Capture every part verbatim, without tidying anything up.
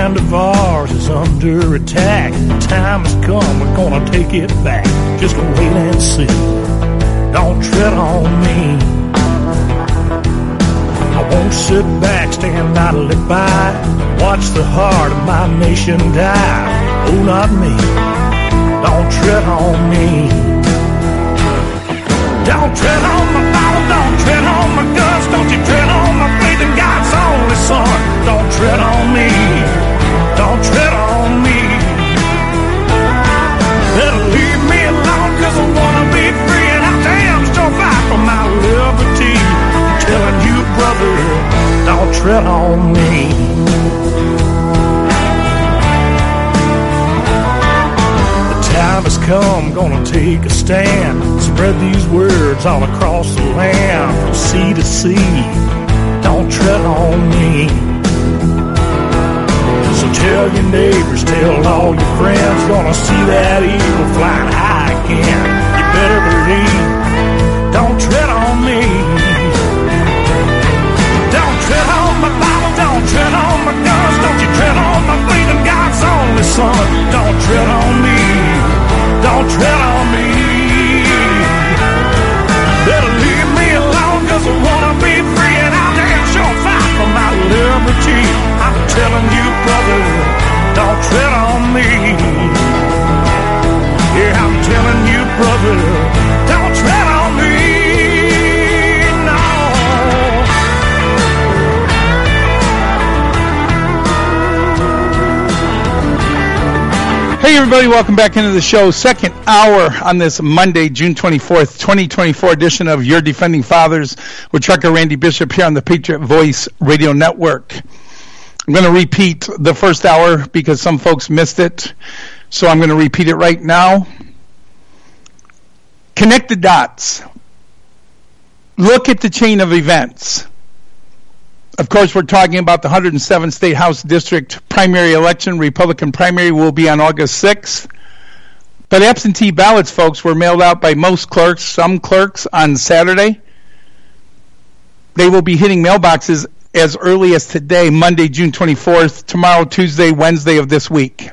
land of ours is under attack. The time has come, we're gonna take it back. Just wait and see. Don't tread on me. I won't sit back, stand idly by, watch the heart of my nation die. Oh, not me. Don't tread on me. Don't tread on my Bible, don't tread on my guts, don't you tread on my faith in God's only Son. Don't tread on me, don't tread on me. Better leave me alone, cause I wanna be free, and I damn sure fight for my liberty. I'm telling you, brother, don't tread on me. Time has come, gonna take a stand. Spread these words all across the land, from sea to sea. Don't tread on me. So tell your neighbors, tell all your friends, gonna see that eagle flying high again. You better believe. Don't tread on me. Don't tread on my Bible, don't tread on my guns, don't you tread on my faith in God's only Son. Don't tread on me. Don't tread on me. Better leave me alone, cause I wanna be free, and I'll damn sure fight for my liberty. I'm telling you, brother, don't tread on me. Yeah, I'm telling you, brother, don't tread on me. No. Hey everybody, welcome back into the show. Second hour on this Monday, June twenty-fourth, twenty twenty-four edition of Your Defending Fathers with Trucker Randy Bishop here on the Patriot Voice Radio Network. I'm going to repeat the first hour because some folks missed it, so I'm going to repeat it right now. Connect the dots. Look at the chain of events. Of course, we're talking about the one hundred seventh State House District primary election. Republican primary will be on August sixth. But absentee ballots, folks, were mailed out by most clerks, some clerks on Saturday. They will be hitting mailboxes as early as today, Monday, June twenty-fourth, tomorrow, Tuesday, Wednesday of this week.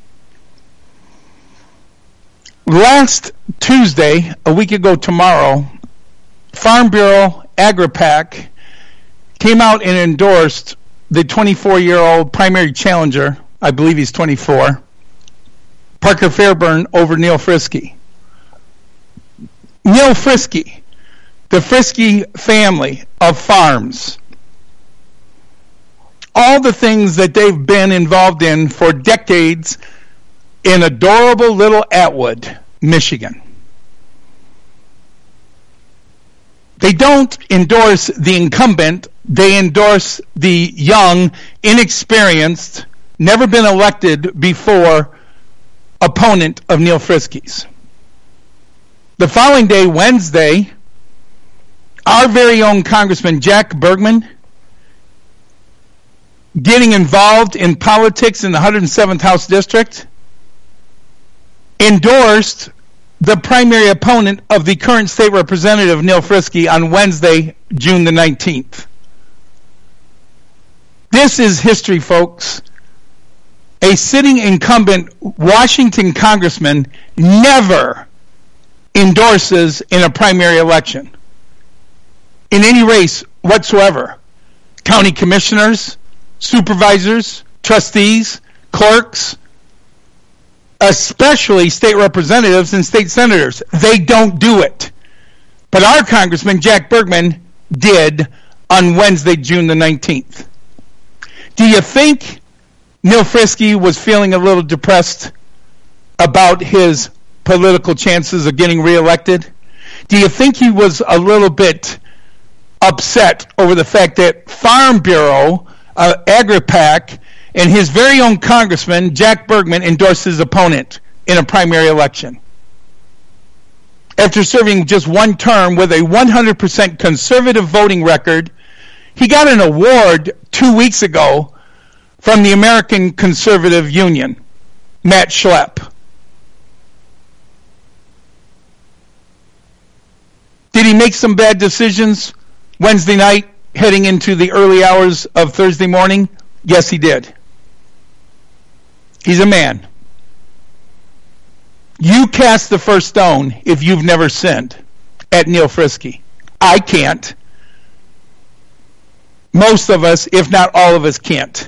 Last Tuesday, a week ago tomorrow, Farm Bureau, AgriPac, came out and endorsed the twenty-four-year-old primary challenger, I believe he's twenty-four, Parker Fairburn, over Neil Frisky. Neil Frisky, the Frisky family of farms, all the things that they've been involved in for decades in adorable little Atwood, Michigan. They don't endorse the incumbent. They endorse the young, inexperienced, never been elected before opponent of Neil Frisky's. The following day, Wednesday, our very own Congressman Jack Bergman, getting involved in politics in the one hundred seventh House District, endorsed the primary opponent of the current state representative, Neil Frisky, on Wednesday, June the nineteenth. This is history, folks. A sitting incumbent Washington congressman never endorses in a primary election, in any race whatsoever. County commissioners, supervisors, trustees, clerks, especially state representatives and state senators. They don't do it. But our Congressman, Jack Bergman, did on Wednesday, June the nineteenth. Do you think Neil Frisky was feeling a little depressed about his political chances of getting reelected? Do you think he was a little bit upset over the fact that Farm Bureau, uh, AgriPac, and his very own congressman, Jack Bergman, endorsed his opponent in a primary election? After serving just one term with a one hundred percent conservative voting record, he got an award two weeks ago from the American Conservative Union, Matt Schlepp. Did he make some bad decisions Wednesday night heading into the early hours of Thursday morning? Yes, he did. He's a man. You cast the first stone if you've never sinned at Neil Frisky. I can't. Most of us, if not all of us, can't.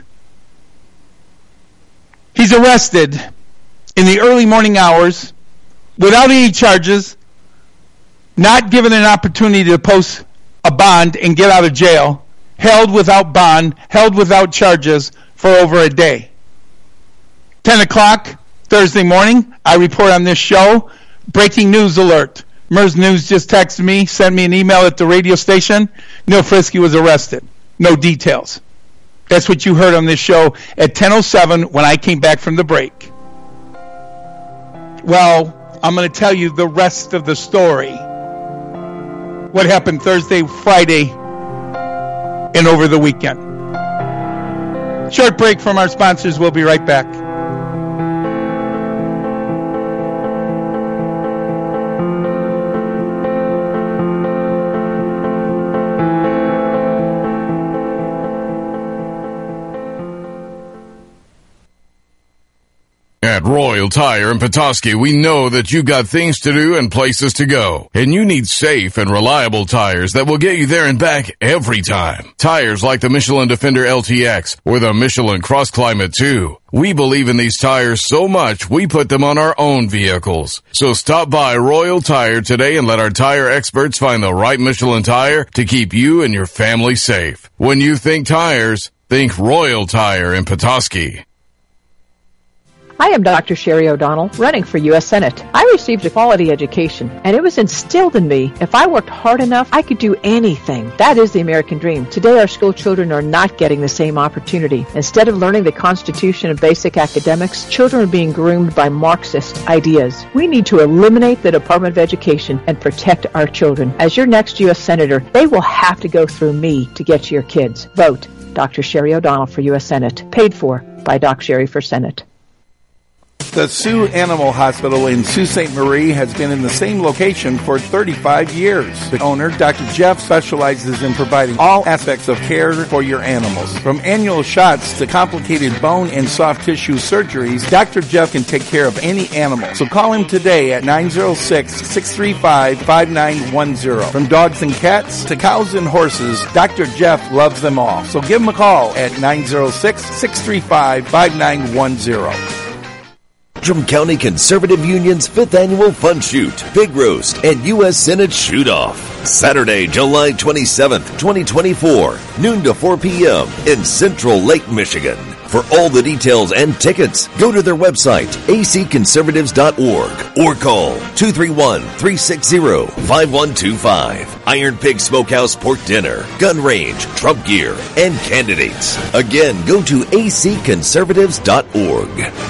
He's arrested in the early morning hours without any charges, not given an opportunity to post a bond and get out of jail, held without bond, held without charges for over a day. ten o'clock Thursday morning, I report on this show, breaking news alert. Mers News just texted me, sent me an email at the radio station. Neil Frisky was arrested. No details. That's what you heard on this show at ten oh seven when I came back from the break. Well, I'm going to tell you the rest of the story. What happened Thursday, Friday, and over the weekend. Short break from our sponsors. We'll be right back. At Royal Tire in Petoskey, we know that you got things to do and places to go, and you need safe and reliable tires that will get you there and back every time. Tires like the Michelin Defender L T X or the Michelin Cross Climate two. We believe in these tires so much, we put them on our own vehicles. So stop by Royal Tire today and let our tire experts find the right Michelin tire to keep you and your family safe. When you think tires, think Royal Tire in Petoskey. I am Doctor Sherry O'Donnell, running for U S Senate. I received a quality education, and it was instilled in me, if I worked hard enough, I could do anything. That is the American dream. Today, our school children are not getting the same opportunity. Instead of learning the Constitution and basic academics, children are being groomed by Marxist ideas. We need to eliminate the Department of Education and protect our children. As your next U S Senator, they will have to go through me to get to your kids. Vote Doctor Sherry O'Donnell for U S Senate. Paid for by Doc Sherry for Senate. The Sioux Animal Hospital in Sault Ste. Marie has been in the same location for thirty-five years. The owner, Doctor Jeff, specializes in providing all aspects of care for your animals. From annual shots to complicated bone and soft tissue surgeries, Doctor Jeff can take care of any animal. So call him today at nine oh six, six three five, five nine one zero. From dogs and cats to cows and horses, Doctor Jeff loves them all. So give him a call at nine oh six, six three five, five nine one zero. Antrim County Conservative Union's fifth Annual Fun Shoot, Pig Roast, and U S Senate Shoot-Off. Saturday, July twenty-seventh, twenty twenty-four, noon to four p.m. in Central Lake, Michigan. For all the details and tickets, go to their website, a c conservatives dot org, or call two three one, three six zero, five one two five. Iron Pig Smokehouse Pork Dinner, gun range, Trump gear, and candidates. Again, go to a c conservatives dot org.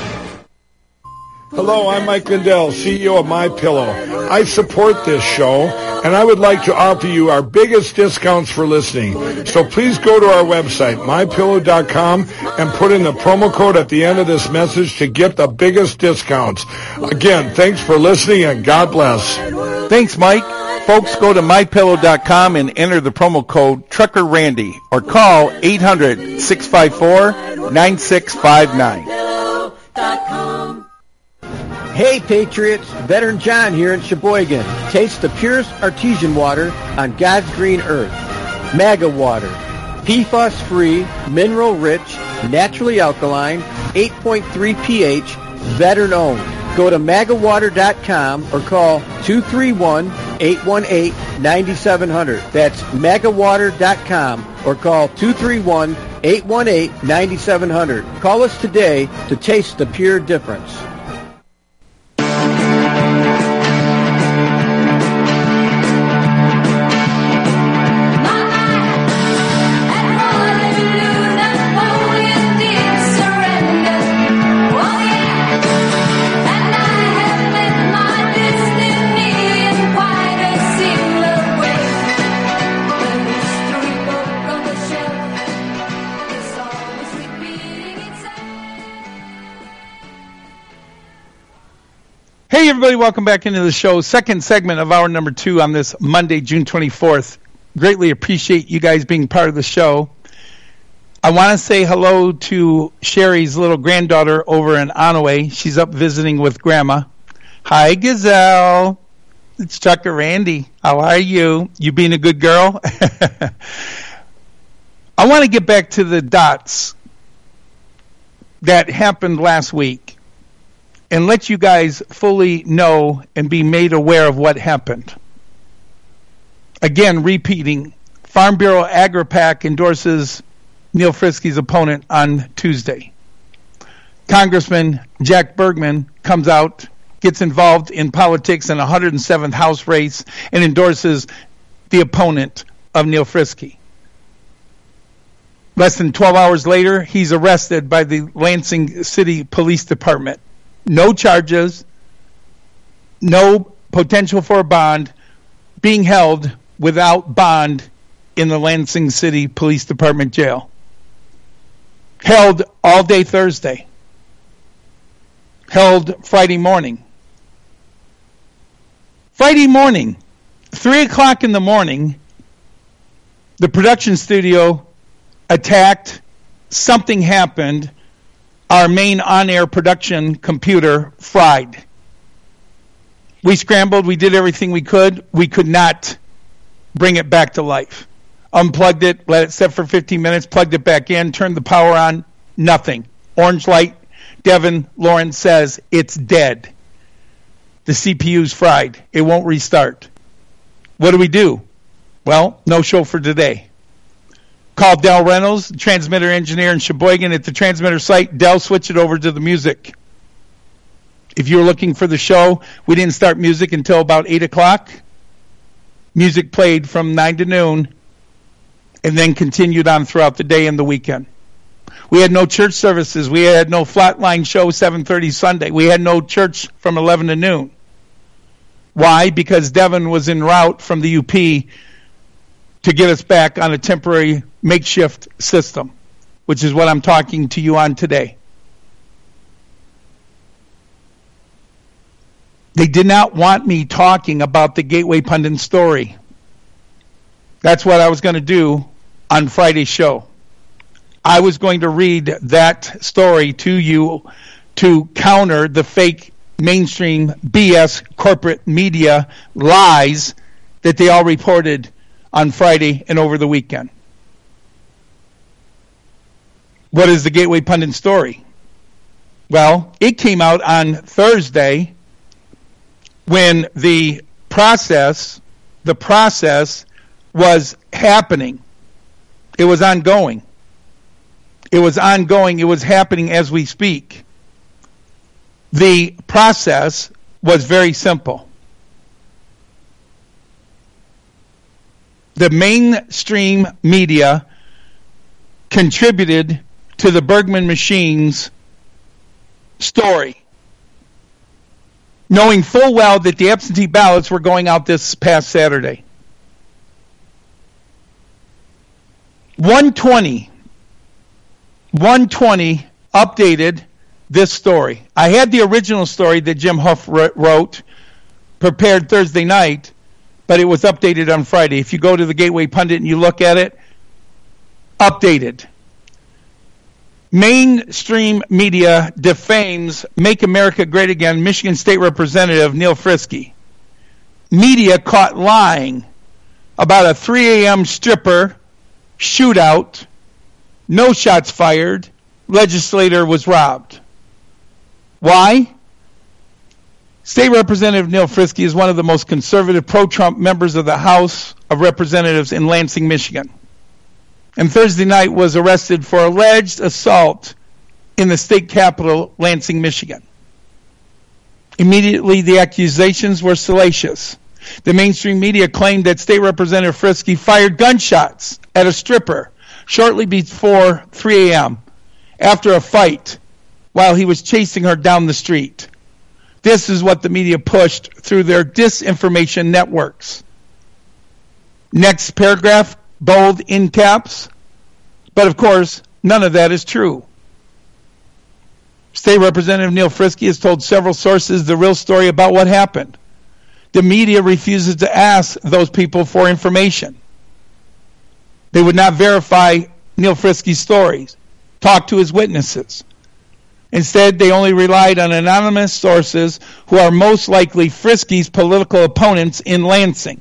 Hello, I'm Mike Lindell, C E O of MyPillow. I support this show, and I would like to offer you our biggest discounts for listening. So please go to our website, my pillow dot com, and put in the promo code at the end of this message to get the biggest discounts. Again, thanks for listening, and God bless. Thanks, Mike. Folks, go to my pillow dot com and enter the promo code Trucker Randy, or call eight hundred, six five four, nine six five nine. Hey Patriots, Veteran John here in Sheboygan. Taste the purest artesian water on God's green earth. MAGA water. P F A S-free, mineral-rich, naturally alkaline, eight point three pH, veteran-owned. Go to maga water dot com or call two three one, eight one eight, nine seven zero zero. That's maga water dot com or call two three one, eight one eight, nine seven zero zero. Call us today to taste the pure difference. Hey, everybody, welcome back into the show. Second segment of hour number two on this Monday, June twenty-fourth. Greatly appreciate you guys being part of the show. I want to say hello to Sherry's little granddaughter over in Onaway. She's up visiting with Grandma. Hi, Gazelle. It's Chuck and Randy. How are you? You being a good girl? I want to get back to the dots that happened last week and let you guys fully know and be made aware of what happened. Again, repeating, Farm Bureau AgriPac endorses Neil Friske's opponent on Tuesday. Congressman Jack Bergman comes out, gets involved in politics in the one hundred seventh House race, and endorses the opponent of Neil Friske. Less than twelve hours later, he's arrested by the Lansing City Police Department. No charges, no potential for a bond, being held without bond in the Lansing City Police Department jail. Held all day Thursday. Held Friday morning. Friday morning, three o'clock in the morning, the production studio attacked, something happened, our main on-air production computer fried. We scrambled, we did everything we could, we could not bring it back to life. Unplugged it, let it set for fifteen minutes, plugged it back in, turned the power on, nothing. Orange light, Devin Lawrence says it's dead. The C P U's fried, it won't restart. What do we do? Well, no show for today. Called Dell Reynolds, transmitter engineer in Sheboygan at the transmitter site. Dell, switch it over to the music. If you were looking for the show, we didn't start music until about eight o'clock. Music played from nine to noon and then continued on throughout the day and the weekend. We had no church services. We had no flatline show seven thirty Sunday. We had no church from eleven to noon. Why? Because Devin was en route from the U P to get us back on a temporary makeshift system, which is what I'm talking to you on today. They did not want me talking about the Gateway Pundit story. That's what I was going to do on Friday's show. I was going to read that story to you to counter the fake mainstream B S corporate media lies that they all reported on Friday and over the weekend. What is the Gateway Pundit story? Well, it came out on Thursday when the process, the process was happening. It was ongoing. It was ongoing. It was happening as we speak. The process was very simple. The mainstream media contributed to the Bergman Machine's story, knowing full well that the absentee ballots were going out this past Saturday. one twenty one twenty updated this story. I had the original story that Jim Huff wrote, prepared Thursday night, but it was updated on Friday. If you go to the Gateway Pundit and you look at it, updated. Mainstream media defames Make America Great Again Michigan State Representative Neil Friske. Media caught lying about a three a.m. stripper shootout, no shots fired, legislator was robbed. Why? State Representative Neil Friske is one of the most conservative pro-Trump members of the House of Representatives in Lansing, Michigan. And Thursday night was arrested for alleged assault in the state capital, Lansing, Michigan. Immediately, the accusations were salacious. The mainstream media claimed that State Representative Friske fired gunshots at a stripper shortly before three a.m. after a fight while he was chasing her down the street. This is what the media pushed through their disinformation networks. Next paragraph, bold in caps. But of course, none of that is true. State Representative Neil Friske has told several sources the real story about what happened. The media refuses to ask those people for information. They would not verify Neil Frisky's stories, talked to his witnesses. Instead, they only relied on anonymous sources who are most likely Frisky's political opponents in Lansing.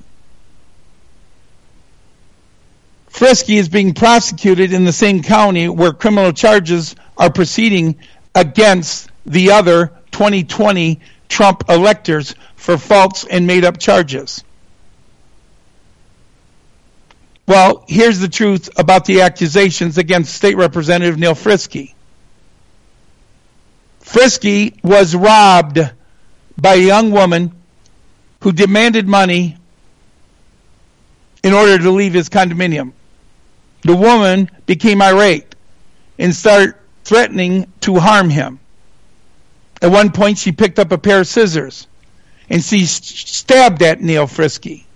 Frisky is being prosecuted in the same county where criminal charges are proceeding against the other twenty twenty Trump electors for false and made-up charges. Well, here's the truth about the accusations against State Representative Neil Frisky. Frisky was robbed by a young woman who demanded money in order to leave his condominium. The woman became irate and started threatening to harm him. At one point, she picked up a pair of scissors and she stabbed at Neil Frisky.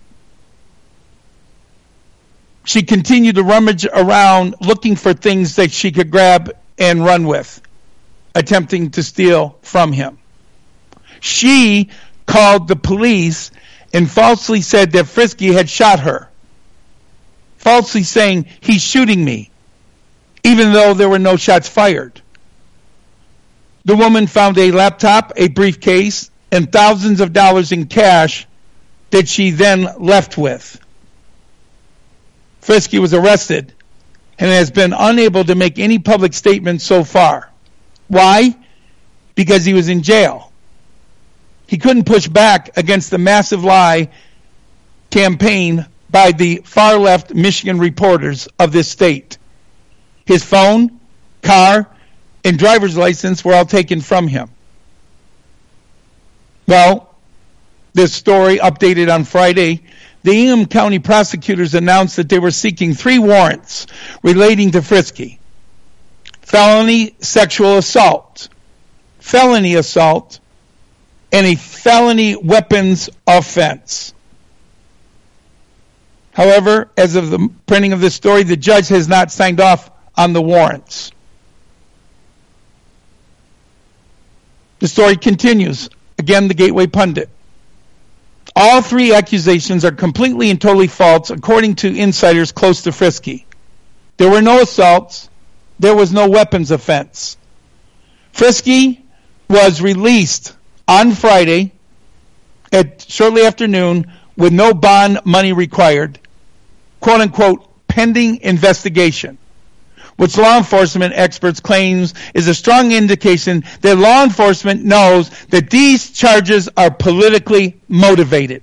She continued to rummage around looking for things that she could grab and run with, attempting to steal from him. She called the police and falsely said that Frisky had shot her, falsely saying, "He's shooting me," even though there were no shots fired. The woman found a laptop, a briefcase, and thousands of dollars in cash that she then left with. Frisky was arrested and has been unable to make any public statements so far. Why? Because he was in jail. He couldn't push back against the massive lie campaign by the far-left Michigan reporters of this state. His phone, car, and driver's license were all taken from him. Well, this story updated on Friday. The Ingham County prosecutors announced that they were seeking three warrants relating to Frisky: felony sexual assault, felony assault, and a felony weapons offense. However, as of the printing of this story, the judge has not signed off on the warrants. The story continues. Again, the Gateway Pundit. All three accusations are completely and totally false, according to insiders close to Frisky. There were no assaults. There was no weapons offense. Frisky was released on Friday at shortly after noon with no bond money required, quote unquote, pending investigation, which law enforcement experts claims is a strong indication that law enforcement knows that these charges are politically motivated.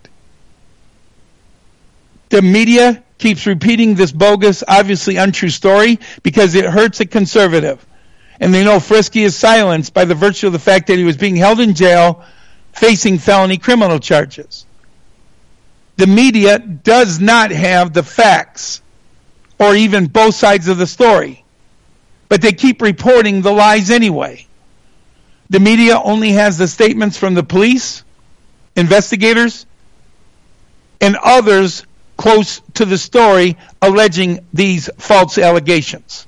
The media keeps repeating this bogus, obviously untrue story because it hurts a conservative. And they know Frisky is silenced by the virtue of the fact that he was being held in jail facing felony criminal charges. The media does not have the facts or even both sides of the story, but they keep reporting the lies anyway. The media only has the statements from the police, investigators, and others close to the story alleging these false allegations.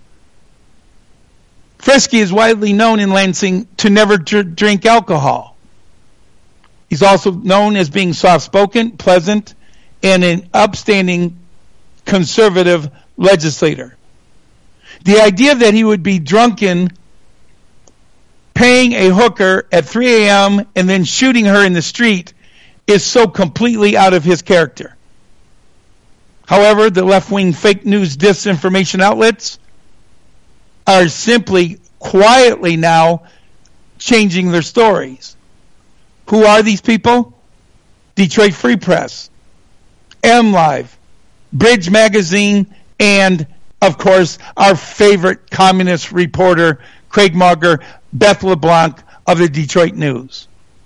Frisky is widely known in Lansing to never dr- drink alcohol. He's also known as being soft-spoken, pleasant, and an upstanding conservative legislator. The idea that he would be drunken, paying a hooker at three a.m. and then shooting her in the street is so completely out of his character. However, the left-wing fake news disinformation outlets are simply quietly now changing their stories. Who are these people? Detroit Free Press, MLive, Bridge Magazine, and, of course, our favorite communist reporter, Craig Mauger, Beth LeBlanc of the Detroit News.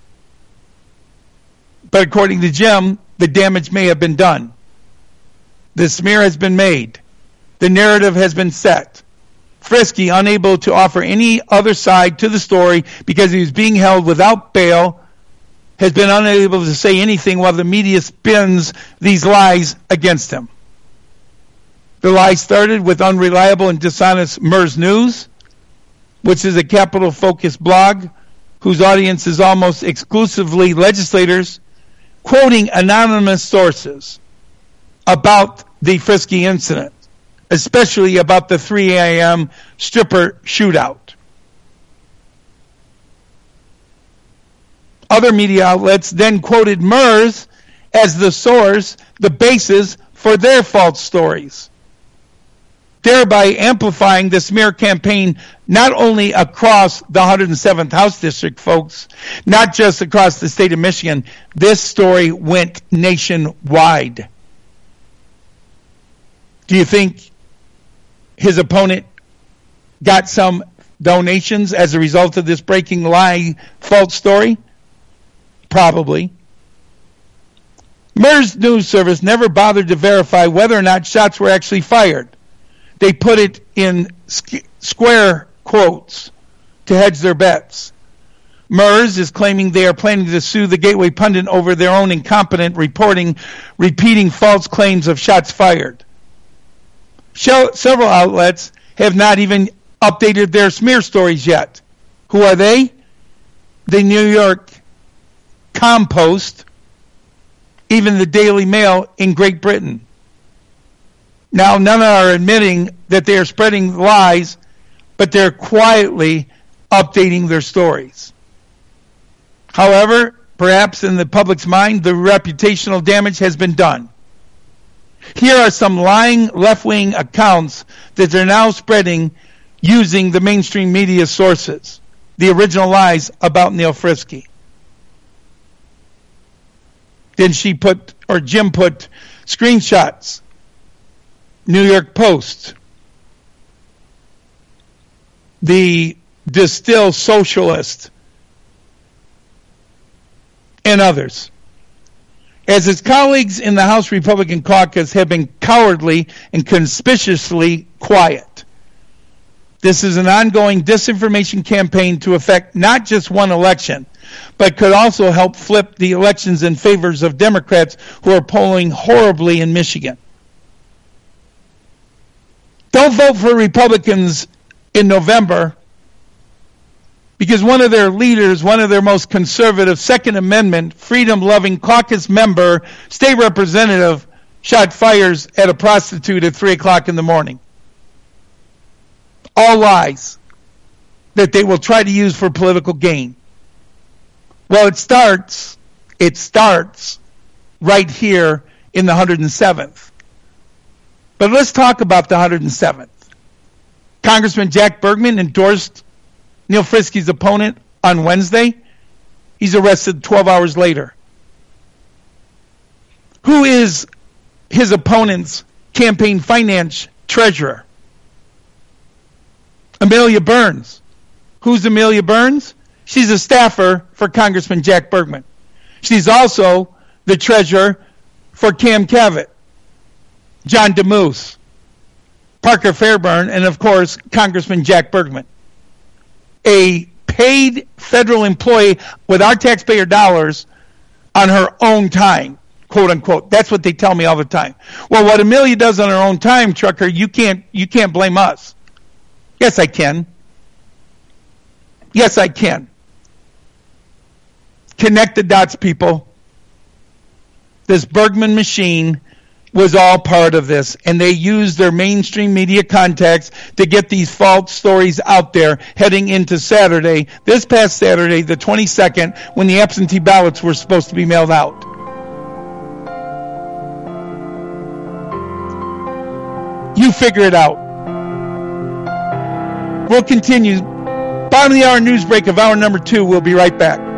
But according to Jim, the damage may have been done. The smear has been made. The narrative has been set. Frisky, unable to offer any other side to the story because he was being held without bail, has been unable to say anything while the media spins these lies against him. The lie started with unreliable and dishonest Mers News, which is a Capitol-focused blog whose audience is almost exclusively legislators, quoting anonymous sources about the Frisky incident. especially about the three a.m. stripper shootout. Other media outlets then quoted MERS as the source, the basis for their false stories, thereby amplifying the smear campaign not only across the one hundred seventh House District, folks, not just across the state of Michigan. This story went nationwide. Do you think his opponent got some donations as a result of this breaking lie false story? Probably. MERS News Service never bothered to verify whether or not shots were actually fired. They put it in square quotes to hedge their bets. MERS is claiming they are planning to sue the Gateway Pundit over their own incompetent reporting, repeating false claims of shots fired. Several outlets have not even updated their smear stories yet. Who are they? The New York Compost, even the Daily Mail in Great Britain. Now, none are admitting that they are spreading lies, but they're quietly updating their stories. However, perhaps in the public's mind, the reputational damage has been done. Here are some lying left-wing accounts that they're now spreading using the mainstream media sources, the original lies about Neil Frisky. Then she put, or Jim put, screenshots. New York Post. The Distill Socialist. And others. As his colleagues in the House Republican caucus have been cowardly and conspicuously quiet. This is an ongoing disinformation campaign to affect not just one election, but could also help flip the elections in favor of Democrats who are polling horribly in Michigan. Don't vote for Republicans in November because one of their leaders, one of their most conservative Second Amendment, freedom-loving caucus member, state representative, shot fires at a prostitute at three o'clock in the morning. All lies that they will try to use for political gain. Well, it starts, it starts right here in the one hundred seventh. But let's talk about the one hundred seventh. Congressman Jack Bergman endorsed Neil Frisky's opponent on Wednesday. He's arrested twelve hours later. Who is his opponent's campaign finance treasurer? Amelia Burns. Who's Amelia Burns? She's a staffer for Congressman Jack Bergman. She's also the treasurer for Cam Cavett, John DeMoose, Parker Fairburn, and of course, Congressman Jack Bergman. A paid federal employee with our taxpayer dollars on her own time, quote unquote. That's what they tell me all the time. Well, what Amelia does on her own time, Trucker, you can't you can't blame us. Yes, I can. Yes, I can. Connect the dots, people. This Bergman machine was all part of this, and they used their mainstream media contacts to get these false stories out there heading into Saturday, this past Saturday, the twenty-second, when the absentee ballots were supposed to be mailed out. You figure it out. We'll continue. Bottom of the hour news break of hour number two. We'll be right back.